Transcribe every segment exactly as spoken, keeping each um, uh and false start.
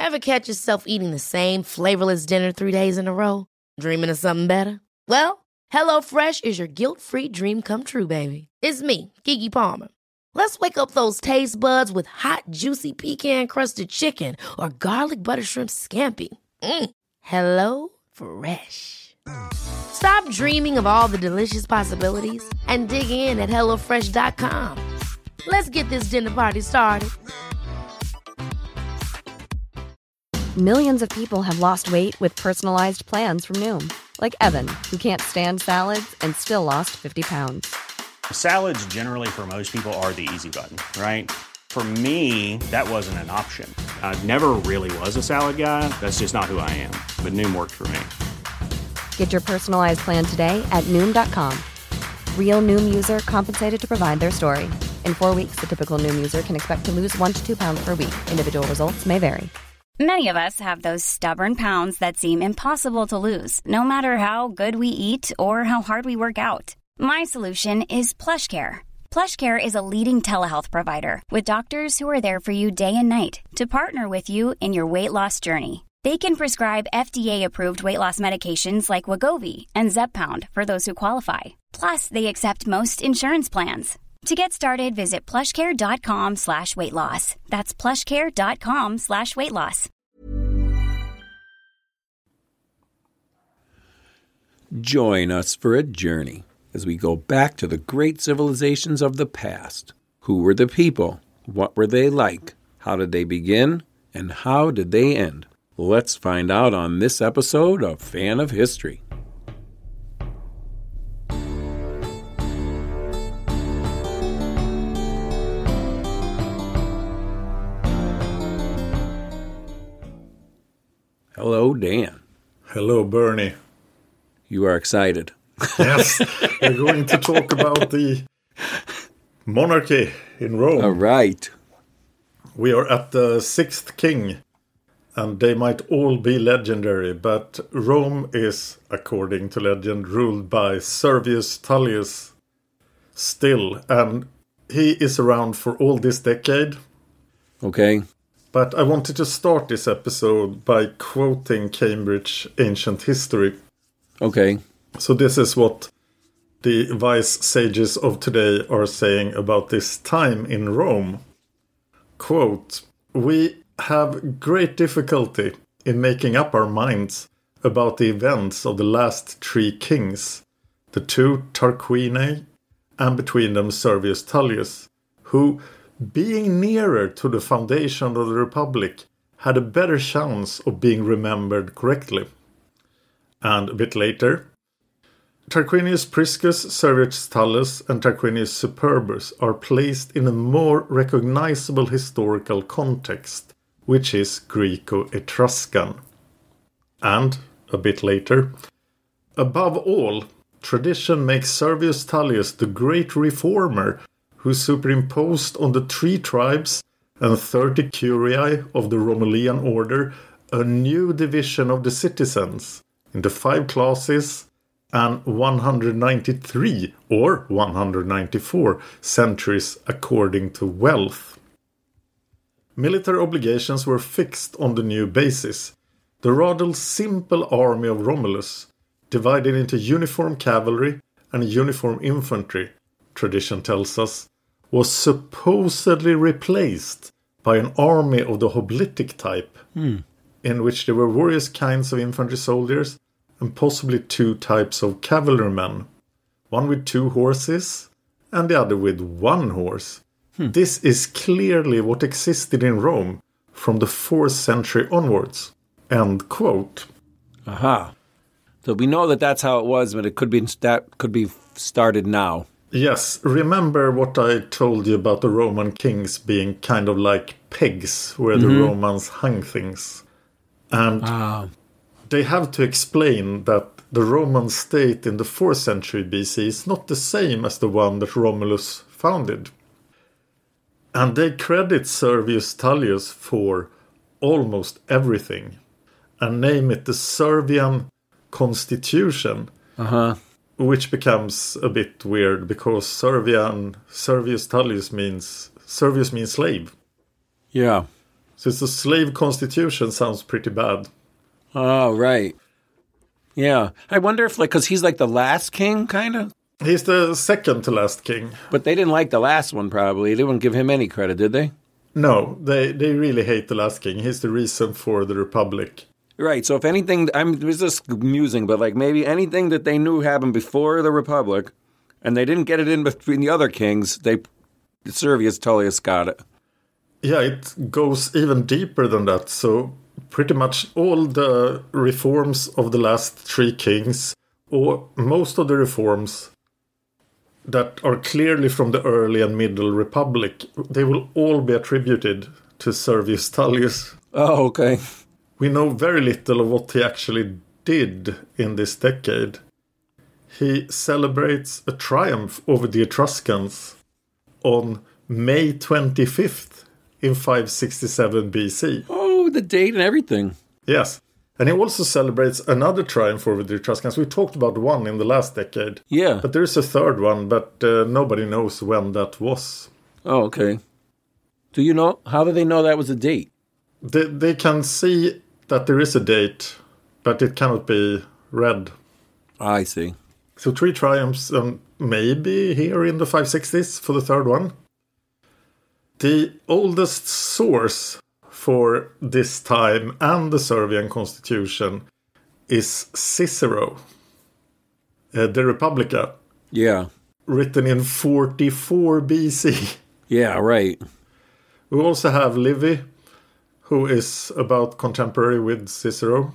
Ever catch yourself eating the same flavorless dinner three days in a row? Dreaming of something better? Well, HelloFresh is your guilt-free dream come true, baby. It's me, Keke Palmer. Let's wake up those taste buds with hot, juicy pecan-crusted chicken or garlic butter shrimp scampi. Mm. Hello Fresh. Stop dreaming of all the delicious possibilities and dig in at hello fresh dot com. Let's get this dinner party started. Millions of people have lost weight with personalized plans from Noom. Like Evan, who can't stand salads and still lost fifty pounds. Salads generally for most people are the easy button, right? For me, that wasn't an option. I never really was a salad guy. That's just not who I am. But Noom worked for me. Get your personalized plan today at Noom dot com. Real Noom user compensated to provide their story. In four weeks, the typical Noom user can expect to lose one to two pounds per week. Individual results may vary. Many of us have those stubborn pounds that seem impossible to lose, no matter how good we eat or how hard we work out. My solution is PlushCare. PlushCare is a leading telehealth provider with doctors who are there for you day and night to partner with you in your weight loss journey. They can prescribe F D A-approved weight loss medications like Wegovy and Zepbound for those who qualify. Plus, they accept most insurance plans. To get started, visit plushcare.com slash weight loss. That's plushcare.com slash weight loss. Join us for a journey as we go back to the great civilizations of the past. Who were the people? What were they like? How did they begin? And how did they end? Let's find out on this episode of Fan of History. Hello, Dan. Hello, Bernie. You are excited. Yes, we're going to talk about the monarchy in Rome. All right. We are at the sixth king, and they might all be legendary, but Rome is, according to legend, ruled by Servius Tullius still, and he is around for all this decade. Okay. But I wanted to start this episode by quoting Cambridge Ancient History. Okay. So this is what the wise sages of today are saying about this time in Rome. Quote, "We have great difficulty in making up our minds about the events of the last three kings, the two Tarquinii, and between them Servius Tullius, who, being nearer to the foundation of the Republic, had a better chance of being remembered correctly." And a bit later, Tarquinius Priscus, Servius Tullius, and Tarquinius Superbus are placed in a more recognizable historical context, which is Greco-Etruscan. And, a bit later, above all, tradition makes Servius Tullius the great reformer who superimposed on the three tribes and thirty curiae of the Romulian order a new division of the citizens into five classes and one hundred ninety-three or one hundred ninety-four centuries according to wealth. Military obligations were fixed on the new basis. The rather simple army of Romulus, divided into uniform cavalry and uniform infantry, tradition tells us, was supposedly replaced by an army of the hoplitic type, Hmm. in which there were various kinds of infantry soldiers and possibly two types of cavalrymen, one with two horses and the other with one horse. Hmm. This is clearly what existed in Rome from the fourth century onwards. End quote. Aha. So we know that that's how it was, but it could be that could be started now. Yes, remember what I told you about the Roman kings being kind of like pegs where Mm-hmm. the Romans hung things. And Ah. they have to explain that the Roman state in the fourth century B C is not the same as the one that Romulus founded. And they credit Servius Tullius for almost everything and name it the Servian Constitution, Uh-huh. which becomes a bit weird because Servian, Servius Tullius means, Servius means slave. Yeah. So it's a slave constitution sounds pretty bad. Oh, right. Yeah. I wonder if, like, because he's like the last king, kind of? He's the second to last king. But they didn't like the last one, probably. They wouldn't give him any credit, did they? No, they, they really hate the last king. He's the reason for the Republic. Right, so if anything, I'm, it was just amusing, but like maybe anything that they knew happened before the Republic, and they didn't get it in between the other kings, they, Servius Tullius got it. Yeah, it goes even deeper than that. So pretty much all the reforms of the last three kings, or most of the reforms that are clearly from the early and middle Republic, they will all be attributed to Servius Tullius. Oh, okay. We know very little of what he actually did in this decade. He celebrates a triumph over the Etruscans on May twenty-fifth in five sixty-seven B C. Oh, the date and everything. Yes. And he also celebrates another triumph over the Etruscans. We talked about one in the last decade. Yeah. But there is a third one, but uh, nobody knows when that was. Oh, okay. Do you know, how do they know that was a date? They, they can see that there is a date, but it cannot be read. I see. So three triumphs, um, maybe here in the five sixties for the third one. The oldest source for this time and the Servian constitution is Cicero, uh, the Republica. Yeah. Written in forty-four B C. Yeah, right. We also have Livy, who is about contemporary with Cicero.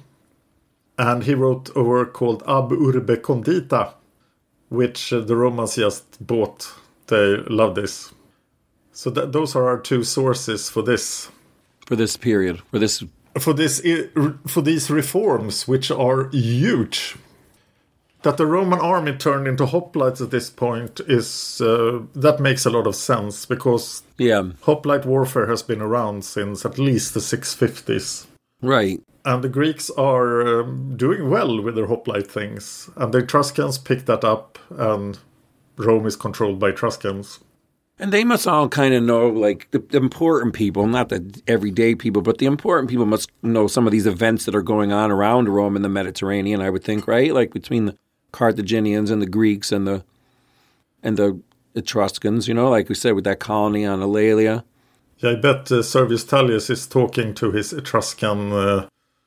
And he wrote a work called Ab Urbe Condita, which uh, the Romans just bought. They love this. So th- those are our two sources for this. For this period, for this... For this, for these reforms, which are huge. That the Roman army turned into hoplites at this point is... Uh, that makes a lot of sense, because yeah. hoplite warfare has been around since at least the six fifties. Right. And the Greeks are um, doing well with their hoplite things. And the Etruscans picked that up, and Rome is controlled by Etruscans. And they must all kind of know, like, the, the important people, not the everyday people, but the important people must know some of these events that are going on around Rome and the Mediterranean, I would think, right? Like between the Carthaginians and the Greeks and the and the Etruscans, you know, like we said, with that colony on Alalia. Yeah, I bet uh, Servius Tullius is talking to his Etruscan uh,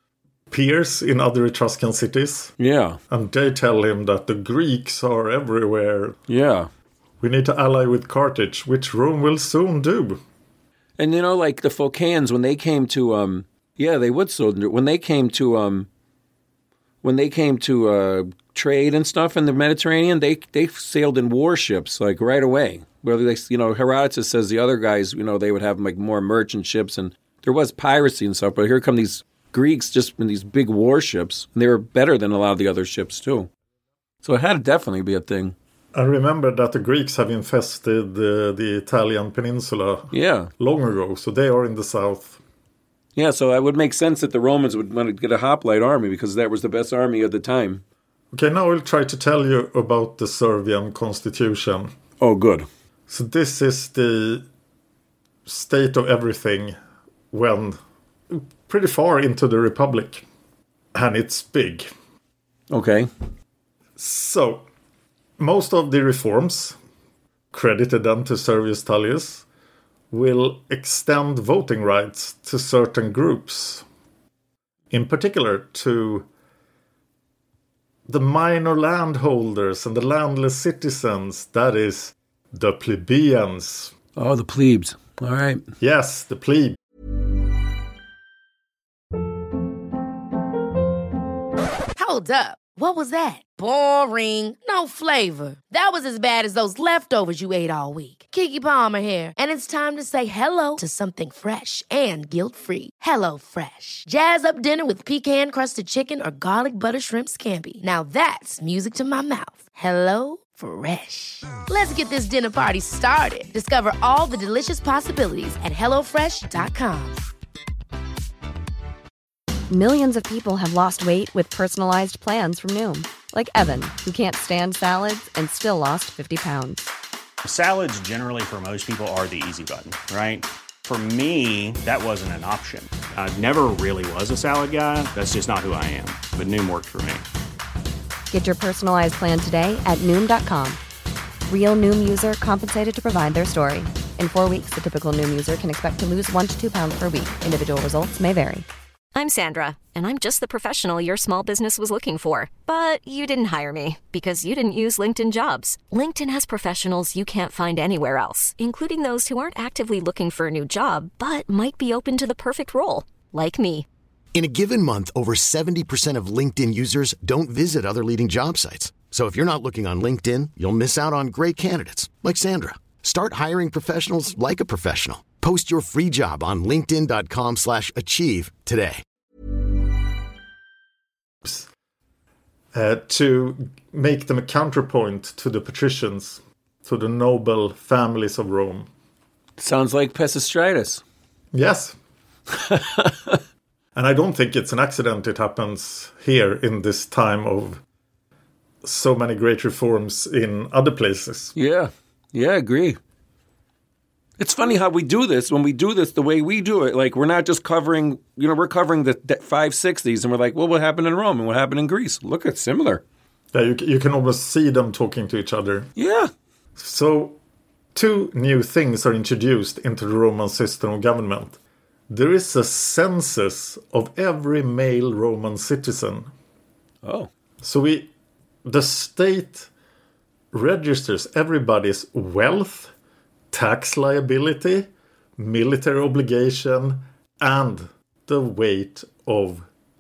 peers in other Etruscan cities. Yeah. And they tell him that the Greeks are everywhere. Yeah. We need to ally with Carthage, which Rome will soon do. And, you know, like the Phocians, when they came to, um, yeah, they would soon do. When they came to, um, when they came to uh, trade and stuff in the Mediterranean, they they sailed in warships, like, right away. Whether they, you know, Herodotus says the other guys, you know, they would have, like, more merchant ships, and there was piracy and stuff, but here come these Greeks just in these big warships, and they were better than a lot of the other ships, too. So it had to definitely be a thing. I remember that the Greeks have infested uh, the Italian peninsula yeah. long ago, so they are in the south. Yeah, so it would make sense that the Romans would want to get a hoplite army because that was the best army of the time. Okay, now I'll try to tell you about the Servian constitution. Oh, good. So this is the state of everything when pretty far into the Republic. And it's big. Okay. So... most of the reforms, credited then to Servius Tullius, will extend voting rights to certain groups. In particular, to the minor landholders and the landless citizens, that is, the plebeians. Oh, the plebes. All right. Yes, the plebe. Hold up. What was that? Boring. No flavor. That was as bad as those leftovers you ate all week. Keke Palmer here, and it's time to say hello to something fresh and guilt-free. Hello Fresh. Jazz up dinner with pecan-crusted chicken or garlic butter shrimp scampi. Now that's music to my mouth. Hello Fresh. Let's get this dinner party started. Discover all the delicious possibilities at hello fresh dot com. Millions of people have lost weight with personalized plans from Noom. Like Evan, who can't stand salads and still lost fifty pounds. Salads generally for most people are the easy button, right? For me, that wasn't an option. I never really was a salad guy. That's just not who I am. But Noom worked for me. Get your personalized plan today at Noom dot com. Real Noom user compensated to provide their story. In four weeks, the typical Noom user can expect to lose one to two pounds per week. Individual results may vary. I'm Sandra, and I'm just the professional your small business was looking for. But you didn't hire me because you didn't use LinkedIn Jobs. LinkedIn has professionals you can't find anywhere else, including those who aren't actively looking for a new job, but might be open to the perfect role, like me. In a given month, over seventy percent of LinkedIn users don't visit other leading job sites. So if you're not looking on LinkedIn, you'll miss out on great candidates like Sandra. Start hiring professionals like a professional. Post your free job on linkedin dot com slash achieve today. Uh, to make them a counterpoint to the patricians, to the noble families of Rome. Sounds like Pisistratus. Yes. And I don't think it's an accident it happens here in this time of so many great reforms in other places. Yeah, yeah, I agree. It's funny how we do this, when we do this the way we do it. Like, we're not just covering, you know, we're covering the five sixties, and we're like, well, what happened in Rome and what happened in Greece? Look, it's similar. Yeah, you, you can almost see them talking to each other. Yeah. So, two new things are introduced into the Roman system of government. There is a census of every male Roman citizen. Oh. So we, the state registers everybody's wealth, tax liability, military obligation, and the weight of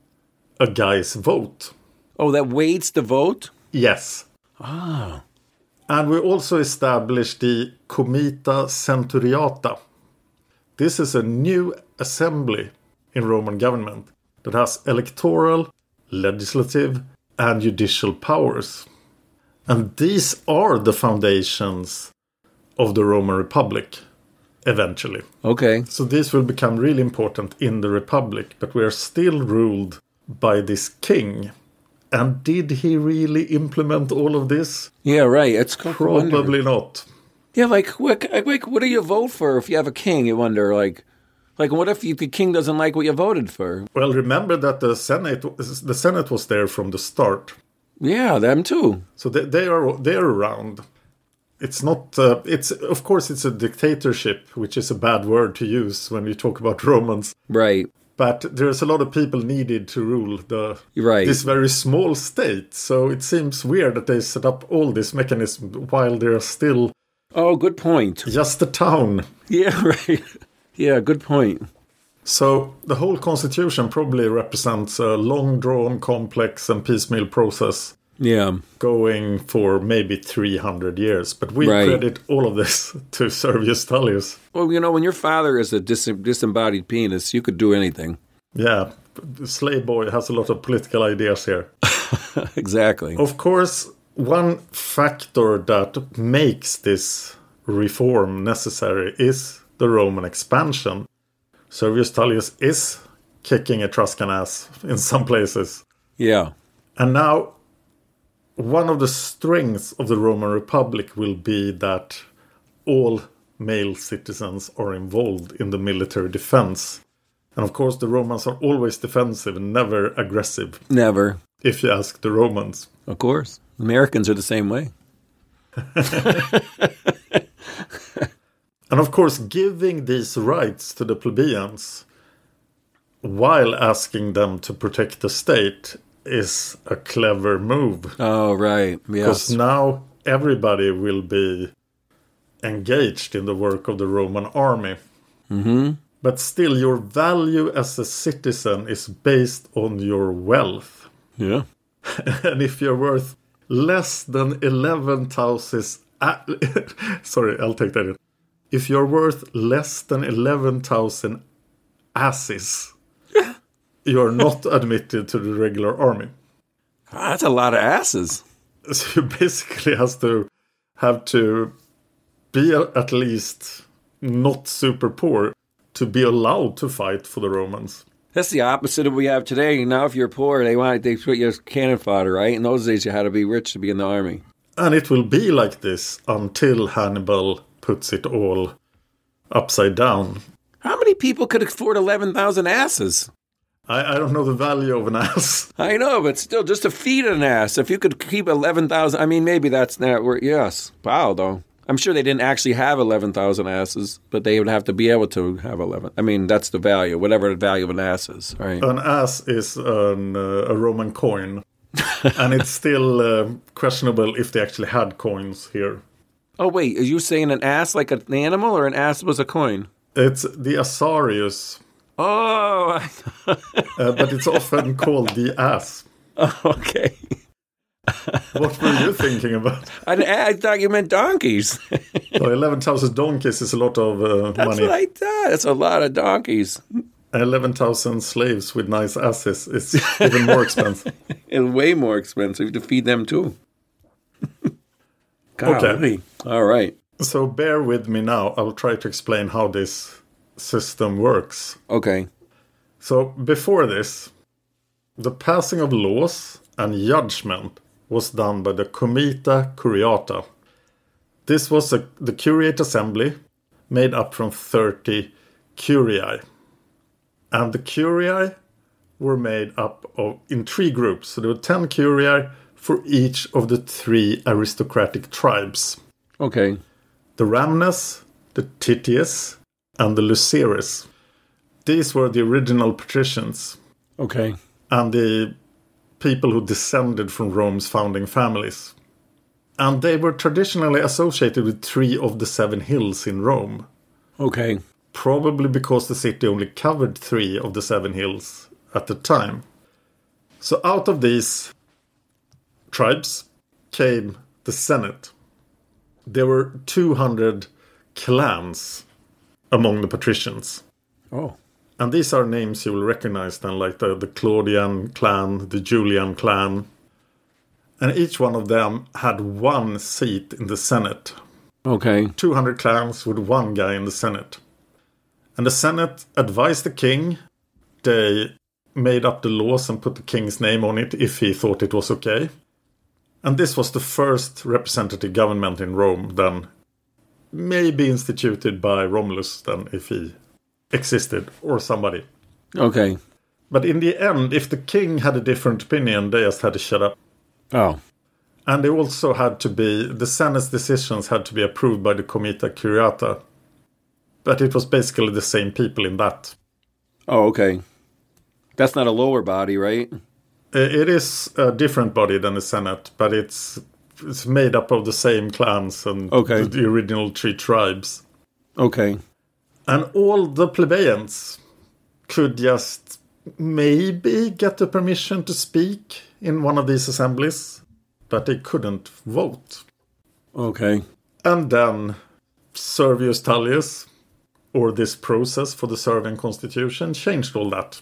a guy's vote. Oh, that weights the vote? Yes. Ah. And we also established the Comita Centuriata. This is a new assembly in Roman government that has electoral, legislative, and judicial powers. And these are the foundations of the Roman Republic, eventually. Okay. So these will become really important in the Republic, but we are still ruled by this king. And did he really implement all of this? Yeah, right. It's probably not. Yeah, like what, like, what do you vote for if you have a king, you wonder? Like, like what if you, the king doesn't like what you voted for? Well, remember that the Senate the Senate was there from the start. Yeah, them too. So they, they are they are around. It's not. Uh, it's of course it's a dictatorship, which is a bad word to use when you talk about Romans. Right. But there's a lot of people needed to rule the right. this very small state. So it seems weird that they set up all this mechanism while they're still. Oh, good point. Just a town. Yeah, right. Yeah, good point. So the whole constitution probably represents a long-drawn, complex and piecemeal process. Yeah. Going for maybe three hundred years. But we right. credit all of this to Servius Tullius. Well, you know, when your father is a dis- disembodied penis, you could do anything. Yeah. The slave boy has a lot of political ideas here. Exactly. Of course, one factor that makes this reform necessary is the Roman expansion. Servius Tullius is kicking Etruscan ass in some places. Yeah. And now, one of the strengths of the Roman Republic will be that all male citizens are involved in the military defense. And of course, the Romans are always defensive and never aggressive. Never. If you ask the Romans. Of course. Americans are the same way. And of course, giving these rights to the plebeians while asking them to protect the state is a clever move. Oh, right. Yes. Because now everybody will be engaged in the work of the Roman army. Mm-hmm. But still, your value as a citizen is based on your wealth. Yeah. And if you're worth less than eleven thousand... A- Sorry, I'll take that in. If you're worth less than eleven thousand asses, you're not admitted to the regular army. That's a lot of asses. So you basically has to have to be at least not super poor to be allowed to fight for the Romans. That's the opposite of what we have today. Now, if you're poor, they want they put you as cannon fodder, right? In those days, you had to be rich to be in the army. And it will be like this until Hannibal puts it all upside down. people could afford eleven thousand asses? I, I don't know the value of an ass. I know, but still, just to feed an ass, if you could keep eleven thousand, I mean, maybe that's not where, yes. Wow, though. I'm sure they didn't actually have eleven thousand asses, but they would have to be able to have eleven. I mean, that's the value, whatever the value of an ass is, right? An ass is an, uh, a Roman coin, and it's still uh, questionable if they actually had coins here. Oh, wait, are you saying an ass like an animal, or an ass was a coin? It's the Asarius. Oh! uh, but it's often called the ass. Oh, okay. What were you thinking about? I, I thought you meant donkeys. Well, eleven thousand donkeys is a lot of uh, That's money. That's what I thought. That's a lot of donkeys. eleven thousand slaves with nice asses is even more expensive. It's way more expensive to feed them, too. Okay. All right. So bear with me now. I will try to explain how this system works. Okay. So before this, the passing of laws and judgment was done by the Comita Curiata. This was a, the Curiate Assembly made up from thirty curiae. And the curiae were made up of in three groups. So there were ten curiae for each of the three aristocratic tribes. Okay. The Ramnes, the Titius, and the Luceres. These were the original patricians. Okay. And the people who descended from Rome's founding families. And they were traditionally associated with three of the seven hills in Rome. Okay. Probably because the city only covered three of the seven hills at the time. So out of these tribes came the Senate. There were two hundred clans among the patricians. Oh. And these are names you will recognize then, like the, the Claudian clan, the Julian clan. And each one of them had one seat in the Senate. Okay. two hundred clans with one guy in the Senate. And the Senate advised the king. They made up the laws and put the king's name on it if he thought it was okay. And this was the first representative government in Rome then, maybe instituted by Romulus then, if he existed, or somebody. Okay. But in the end, if the king had a different opinion, they just had to shut up. Oh. And they also had to be, the Senate's decisions had to be approved by the Comita Curiata. But it was basically the same people in that. Oh, okay. That's not a lower body, right? It is a different body than the Senate, but it's it's made up of the same clans and okay. the original three tribes. Okay. And all the plebeians could just maybe get the permission to speak in one of these assemblies, but they couldn't vote. Okay. And then Servius Tullius, or this process for the Servian constitution, changed all that.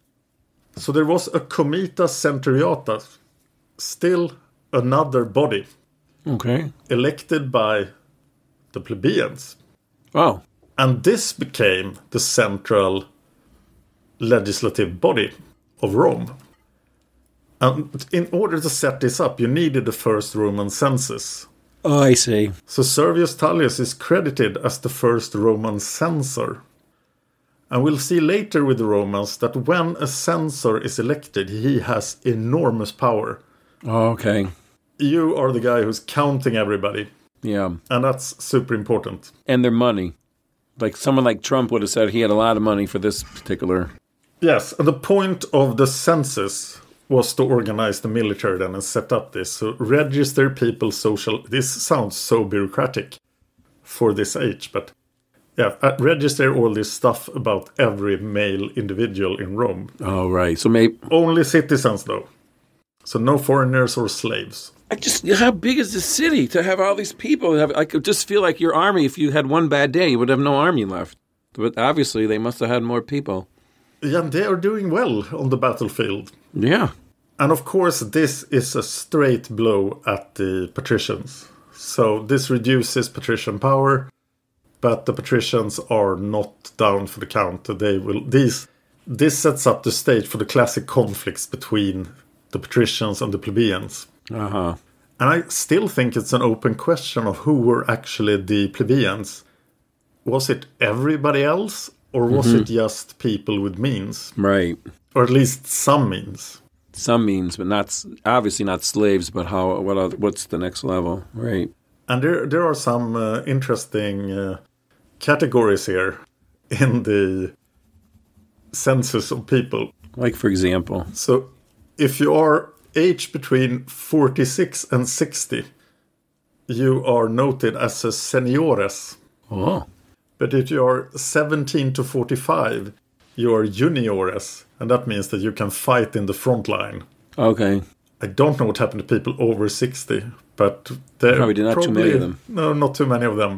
So there was a Comita Centuriata, still another body. Okay. Elected by the plebeians. Oh. And this became the central legislative body of Rome. And in order to set this up, you needed the first Roman census. Oh, I see. So Servius Tullius is credited as the first Roman censor. And we'll see later with the Romans that when a censor is elected, he has enormous power. Oh, okay. You are the guy who's counting everybody. Yeah. And that's super important. And their money. Like someone like Trump would have said he had a lot of money for this particular... Yes, and the point of the census was to organize the military then and set up this. So register people's social... This sounds so bureaucratic for this age, but... Yeah, uh, register all this stuff about every male individual in Rome. Oh, right. So maybe... Only citizens, though. So no foreigners or slaves. I just... How big is this city to have all these people? I could just feel like your army, if you had one bad day, you would have no army left. But obviously, they must have had more people. Yeah, they are doing well on the battlefield. Yeah. And of course, this is a straight blow at the patricians. So this reduces patrician power... But the patricians are not down for the count. They will. These this sets up the stage for the classic conflicts between the patricians and the plebeians. Uh huh. And I still think it's an open question of who were actually the plebeians. Was it everybody else, Or was Mm-hmm. it just people with means? Right. Or at least some means? Some means, but not s- obviously not slaves. But how? What? Are, what's the next level? Right. And there, there are some uh, interesting uh, categories here in the census of people. Like, for example. So if you are aged between forty-six and sixty, you are noted as a seniores. Oh. But if you are seventeen to forty-five, you are juniores. And that means that you can fight in the front line. Okay. I don't know what happened to people over sixty, but there Probably not too many of them. No, not too many of them.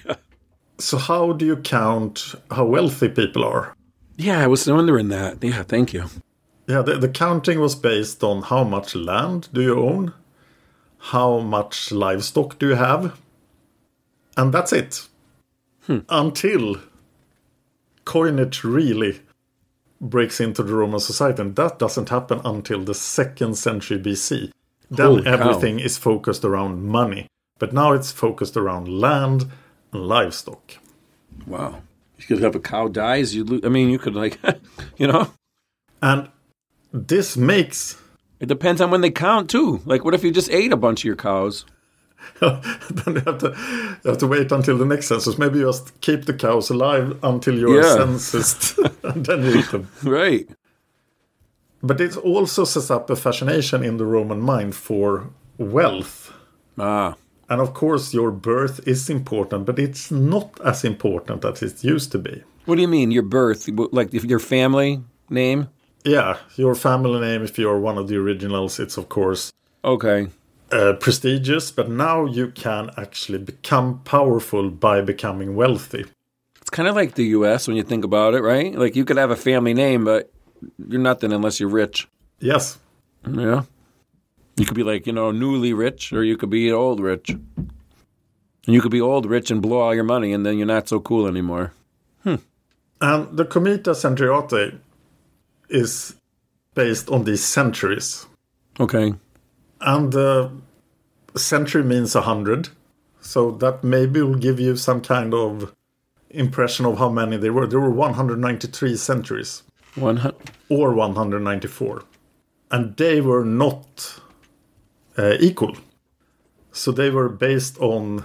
So how do you count how wealthy people are? Yeah, I was wondering that. Yeah, thank you. Yeah, the, the counting was based on how much land do you own, how much livestock do you have, and that's it. Hmm. Until coinage really breaks into the Roman society, and that doesn't happen until the second century B C. Then Holy cow. everything is focused around money, but now it's focused around land and livestock. Wow. You could have a cow dies. You, lo- I mean, you could like, you know. And this makes It depends on when they count too. Like, what if you just ate a bunch of your cows? then you have to you have to wait until the next census. Maybe you just keep the cows alive until you're Yeah. censused, and then you eat them. Right. But it also sets up a fascination in the Roman mind for wealth. Ah. And of course, your birth is important, but it's not as important as it used to be. What do you mean, your birth? Like, if your family name? Yeah, your family name, if you're one of the originals, it's of course Okay. uh, prestigious, but now you can actually become powerful by becoming wealthy. It's kind of like the U S when you think about it, right? Like, you could have a family name, but you're nothing unless you're rich. Yes. Yeah. You could be like, you know, newly rich, or you could be old rich. And you could be old rich and blow all your money, and then you're not so cool anymore. And the Comita Centuriate is based on these centuries. Okay. And the century means a hundred. So that maybe will give you some kind of impression of how many there were. There were one hundred ninety-three centuries. One hundred. Or one hundred ninety-four. And they were not uh, equal. So they were based on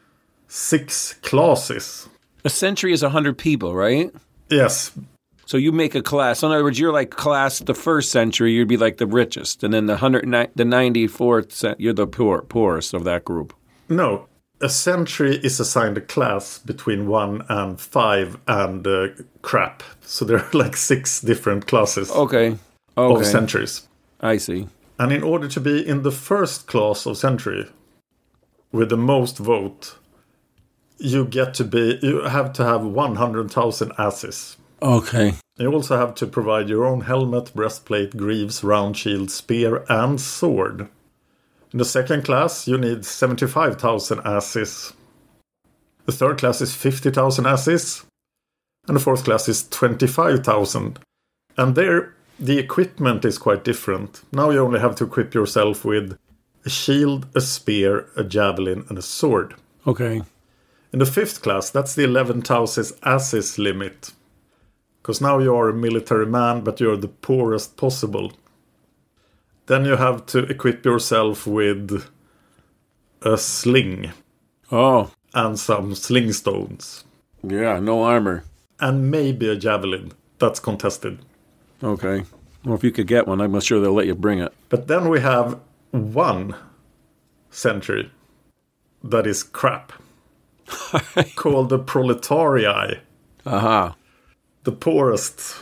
six classes. A century is one hundred people, right? Yes. So you make a class. In other words, you're like class the first century, you'd be like the richest. And then the one hundred ni- the ninety-fourth, cent- you're the poor, poorest of that group. No. A century is assigned a class between one and five and uh, crap. So there are like six different classes Okay. Okay. of centuries. I see. And in order to be in the first class of century with the most vote, you get to be you have to have one hundred thousand asses. Okay. You also have to provide your own helmet, breastplate, greaves, round shield, spear, and sword. In the second class, you need seventy-five thousand asses. The third class is fifty thousand asses. And the fourth class is twenty-five thousand. And there, the equipment is quite different. Now you only have to equip yourself with a shield, a spear, a javelin, and a sword. Okay. In the fifth class, that's the eleven thousand asses limit. Because now you are a military man, but you're the poorest possible. Then you have to equip yourself with a sling Oh, and some sling stones. yeah, no armor. And maybe a javelin. That's contested. Okay. Well, if you could get one, I'm sure they'll let you bring it. But then we have one century that is crap. Called the proletarii. Aha. The poorest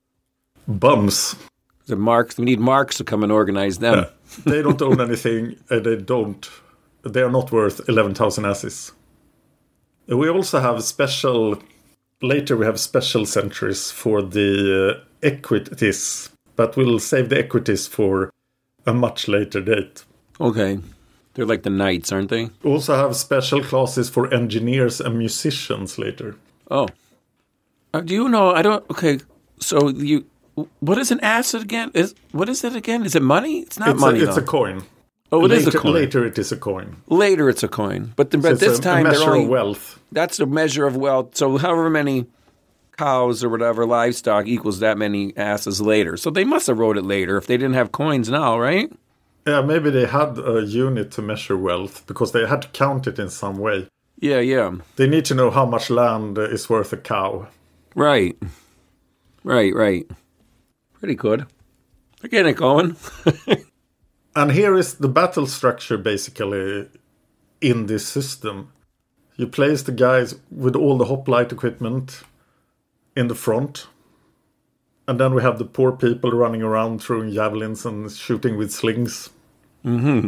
bums. The Marx, we need Marx to come and organize them. Yeah. They don't own anything. And they don't. They are not worth eleven thousand asses. We also have special. Later, we have special centuries for the uh, equities, but we'll save the equities for a much later date. Okay. They're like the knights, aren't they? We also have special classes for engineers and musicians later. Oh. Uh, do you know? I don't. Okay. So you. What is an asset again? Is what is it again? Is it money? It's not It's, money. a, it's though. a coin. Oh, it later, is a coin. Later, it is a coin. Later, it's a coin. But, the, So but it's this a, time, a they're measure only of wealth. that's a measure of wealth. So however many cows or whatever, livestock equals that many asses later. So they must have wrote it later if they didn't have coins now, right? Yeah, maybe they had a unit to measure wealth because they had to count it in some way. Yeah, yeah. They need to know how much land is worth a cow. Right. Right, right. Pretty good. They're getting it going. And here is the battle structure, basically, in this system. You place the guys with all the hoplite equipment in the front. And then we have the poor people running around throwing javelins and shooting with slings. Mm-hmm.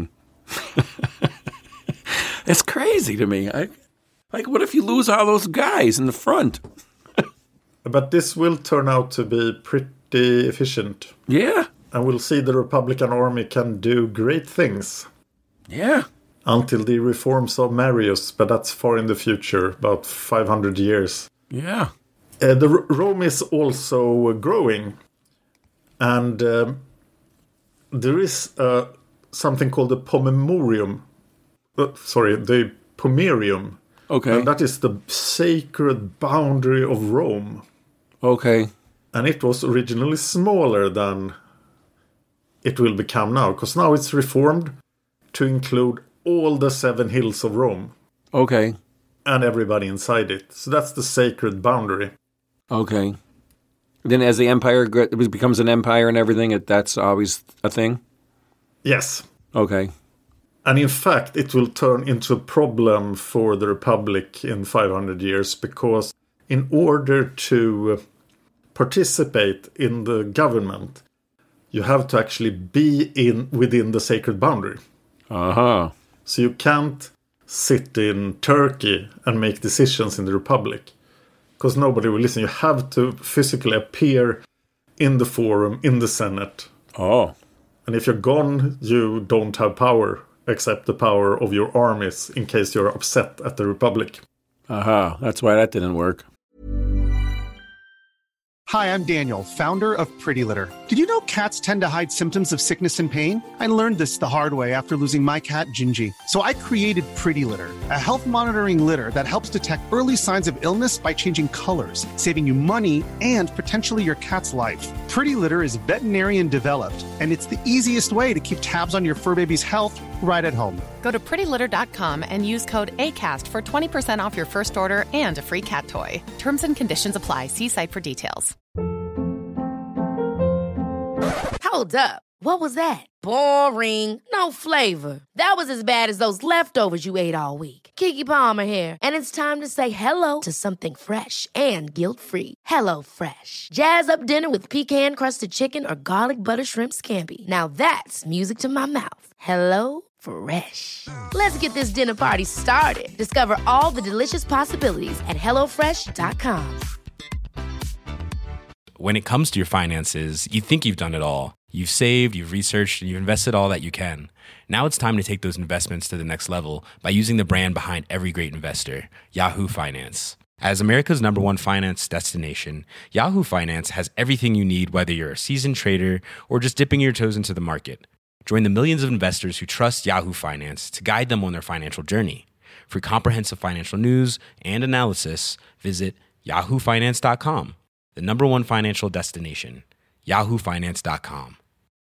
It's crazy to me. I, like, what if you lose all those guys in the front? But this will turn out to be pretty efficient. Yeah. And we'll see the Republican army can do great things. Yeah. Until the reforms of Marius, but that's far in the future, about five hundred years. Yeah. Uh, the R- Rome is also uh, growing. And um, there is uh, something called the Pomerium. Uh, sorry, the Pomerium. Okay. And that is the sacred boundary of Rome. Okay. And it was originally smaller than it will become now. Because now it's reformed to include all the seven hills of Rome. Okay. And everybody inside it. So that's the sacred boundary. Okay. Then as the empire gr- it becomes an empire and everything, it, that's always a thing? Yes. Okay. And in fact, it will turn into a problem for the Republic in five hundred years. Because in order to participate in the government, you have to actually be in within the sacred boundary. Uh-huh. So you can't sit in Turkey and make decisions in the Republic. Because nobody will listen. You have to physically appear in the forum, in the Senate. Oh. And if you're gone, you don't have power, except the power of your armies, in case you're upset at the Republic. Aha. Uh-huh. That's why that didn't work. Hi, I'm Daniel, founder of Pretty Litter. Did you know cats tend to hide symptoms of sickness and pain? I learned this the hard way after losing my cat, Gingy. So I created Pretty Litter, a health monitoring litter that helps detect early signs of illness by changing colors, saving you money and potentially your cat's life. Pretty Litter is veterinarian developed, and it's the easiest way to keep tabs on your fur baby's health right at home. Go to pretty litter dot com and use code ACAST for twenty percent off your first order and a free cat toy. Terms and conditions apply. See site for details. Hold up. What was that? Boring. No flavor. That was as bad as those leftovers you ate all week. Keke Palmer here, and it's time to say hello to something fresh and guilt-free. Hello Fresh. Jazz up dinner with pecan-crusted chicken or garlic butter shrimp scampi. Now that's music to my mouth. Hello Fresh. Let's get this dinner party started. Discover all the delicious possibilities at hello fresh dot com. When it comes to your finances, you think you've done it all. You've saved, you've researched, and you've invested all that you can. Now it's time to take those investments to the next level by using the brand behind every great investor, Yahoo Finance. As America's number one finance destination, Yahoo Finance has everything you need, whether you're a seasoned trader or just dipping your toes into the market. Join the millions of investors who trust Yahoo Finance to guide them on their financial journey. For comprehensive financial news and analysis, visit yahoo finance dot com. The number one financial destination, yahoo finance dot com.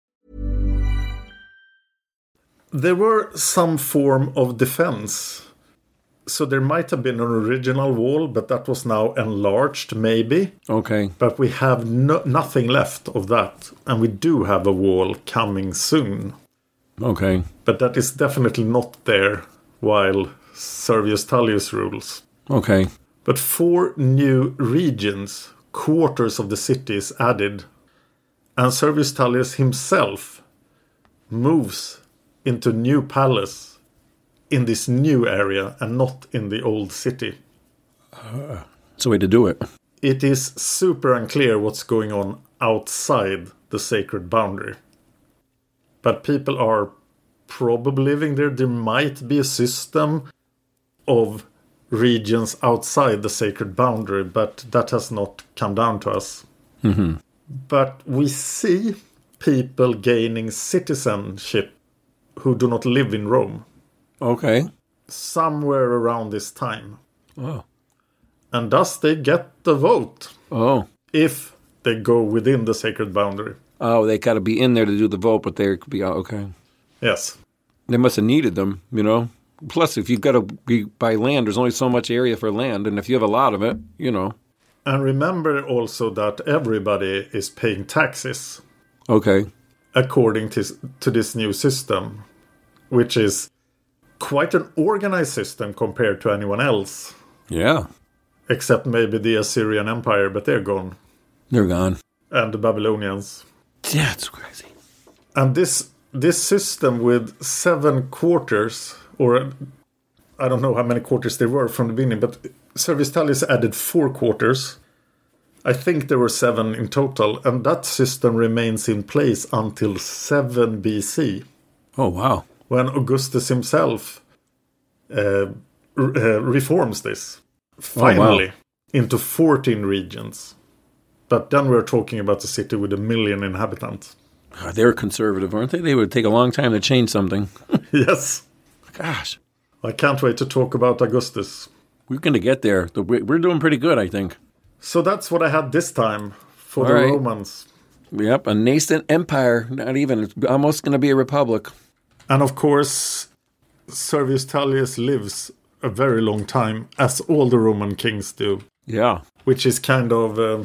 There were some form of defense. So there might have been an original wall, but that was now enlarged, maybe. Okay. But we have no, nothing left of that. And we do have a wall coming soon. Okay. But that is definitely not there while Servius Tullius rules. Okay. But four new regions, quarters of the city is added. And Servius Tullius himself moves into new palace in this new area and not in the old city. Uh, it's a way to do it. It is super unclear what's going on outside the sacred boundary. But people are probably living there. There might be a system of regions outside the sacred boundary, but that has not come down to us. Mm-hmm. But we see people gaining citizenship who do not live in Rome. Okay. Somewhere around this time. Oh. And thus they get the vote. Oh. If they go within the sacred boundary. Oh, they got to be in there to do the vote, but they could be out. Okay. Yes. They must have needed them, you know. Plus, if you've got to be by land, there's only so much area for land. And if you have a lot of it, you know. And remember also that everybody is paying taxes. Okay. According to, to this new system, which is quite an organized system compared to anyone else. Yeah. Except maybe the Assyrian Empire, but they're gone. They're gone. And the Babylonians. Yeah, it's crazy. And this this system with seven quarters, or I don't know how many quarters there were from the beginning, but Servius Tullius added four quarters. I think there were seven in total, and that system remains in place until seven B C. Oh, wow. When Augustus himself uh, re- uh, reforms this, finally, oh, wow. into fourteen regions. But then we're talking about a city with a million inhabitants. God, they were conservative, aren't they? They would take a long time to change something. Yes. Gosh. I can't wait to talk about Augustus. We're going to get there. We're doing pretty good, I think. So that's what I had this time for All the right. Romans. Yep, a nascent empire. Not even. It's almost going to be a republic. And of course, Servius Tullius lives a very long time, as all the Roman kings do. Yeah. Which is kind of uh,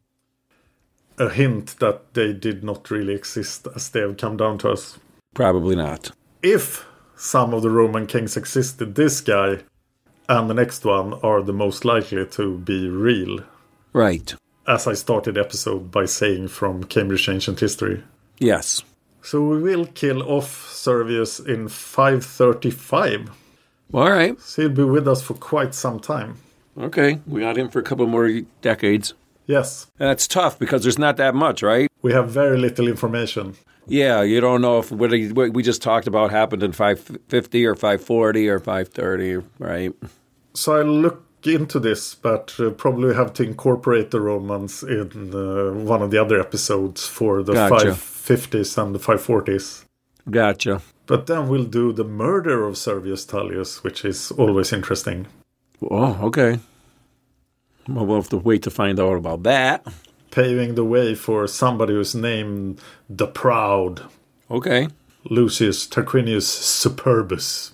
a hint that they did not really exist as they have come down to us. Probably not. If some of the Roman kings existed, this guy and the next one are the most likely to be real. Right. As I started the episode by saying from Cambridge Ancient History. Yes. So we will kill off Servius in five thirty-five. All right. So he'll be with us for quite some time. Okay. We got him for a couple more decades. Yes. That's tough because there's not that much, right? We have very little information. Yeah, you don't know if what we just talked about happened in five fifty or five forty or five thirty, right? So I look into this, but uh, probably have to incorporate the Romans in uh, one of the other episodes for the Gotcha. five fifties and the five forties. Gotcha. But then we'll do the murder of Servius Tullius, which is always interesting. Oh, okay. Well, we'll have to wait to find out about that. Paving the way for somebody who's named the Proud. Okay. Lucius Tarquinius Superbus.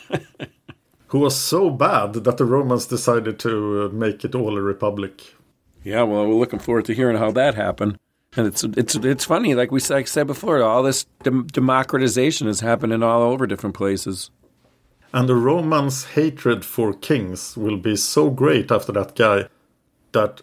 Who was so bad that the Romans decided to make it all a republic. Yeah, well, we're looking forward to hearing how that happened. And it's it's it's funny, like we like said before, all this dem- democratization is happening all over different places. And the Romans' hatred for kings will be so great after that guy that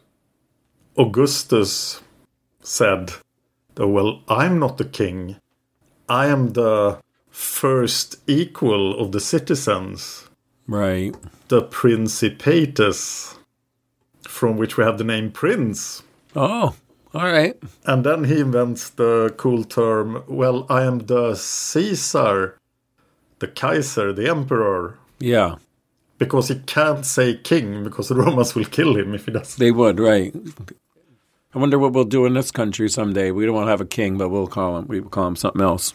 Augustus said, well, I'm not the king. I am the first equal of the citizens. Right. The Principatus, from which we have the name prince. Oh, all right. And then he invents the cool term, well, I am the Caesar, the Kaiser, the emperor. Yeah. Because he can't say king, because the Romans will kill him if he does. They would, right. I wonder what we'll do in this country someday. We don't want to have a king, but we'll call him, we will call him something else.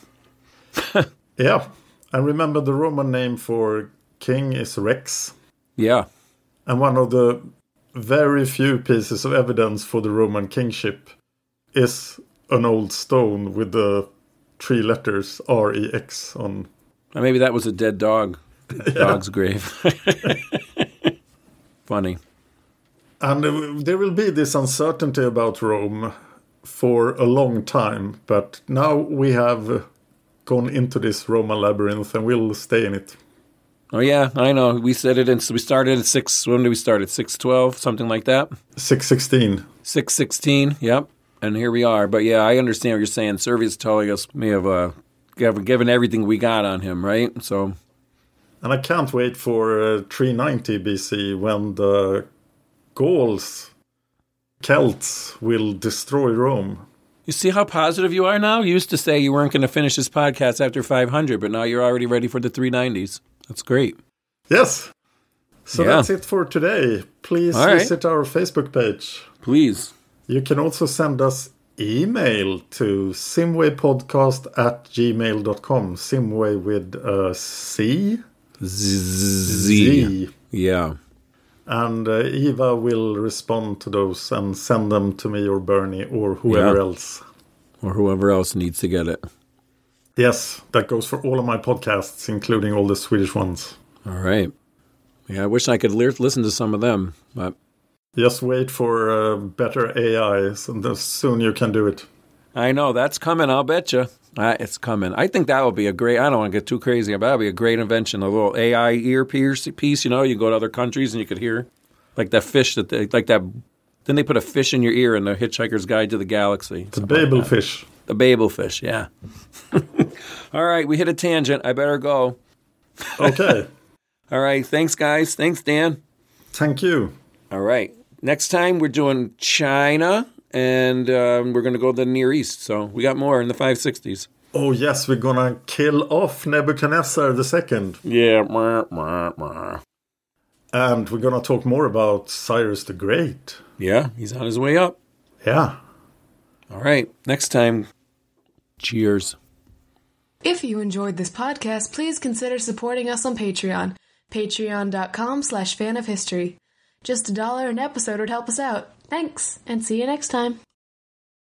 Yeah. And remember the Roman name for king is Rex. Yeah. And one of the very few pieces of evidence for the Roman kingship is an old stone with the three letters R E X on. And maybe that was a dead dog. Yeah. Dog's grave. Funny. And uh, there will be this uncertainty about Rome for a long time. But now we have gone into this Roman labyrinth and we'll stay in it. Oh, yeah, I know. We said it, in, we started at six, when did we start? At six twelve, something like that? six sixteen. six sixteen, yep. And here we are. But, yeah, I understand what you're saying. Servius Tullius may have uh, given everything we got on him, right? So, and I can't wait for uh, three ninety B C when the Gauls, Celts, will destroy Rome. You see how positive you are now? You used to say you weren't going to finish this podcast after five hundred, but now you're already ready for the three nineties. That's great. Yes. So yeah. That's it for today. Please All right. visit our Facebook page. Please. You can also send us email to simwaypodcast at gmail dot com. Simway with a C? Z. Z. Yeah. And uh, Eva will respond to those and send them to me or Bernie or whoever Yeah. else. Or whoever else needs to get it. Yes, that goes for all of my podcasts, including all the Swedish ones. All right. Yeah, I wish I could le- listen to some of them, but Just wait for uh, better A I, so soon you can do it. I know that's coming. I'll bet you. Uh, it's coming. I think that would be a great. I don't want to get too crazy, but that would be a great invention. A little A I earpiece piece. You know, you go to other countries and you could hear, like that fish that they, like that. Then they put a fish in your ear in the Hitchhiker's Guide to the Galaxy. The Babel like fish. The Babel fish. Yeah. All right, we hit a tangent. I better go. Okay. All right. Thanks, guys. Thanks, Dan. Thank you. All right. Next time we're doing China. And um, we're going to go to the Near East. So we got more in the five sixties. Oh, yes, we're going to kill off Nebuchadnezzar the Second. Yeah. Mwah, mwah, mwah. And we're going to talk more about Cyrus the Great. Yeah, he's on his way up. Yeah. All right. Next time, cheers. If you enjoyed this podcast, please consider supporting us on Patreon. Patreon.com slash fan of history. Just a dollar an episode would help us out. Thanks, and see you next time.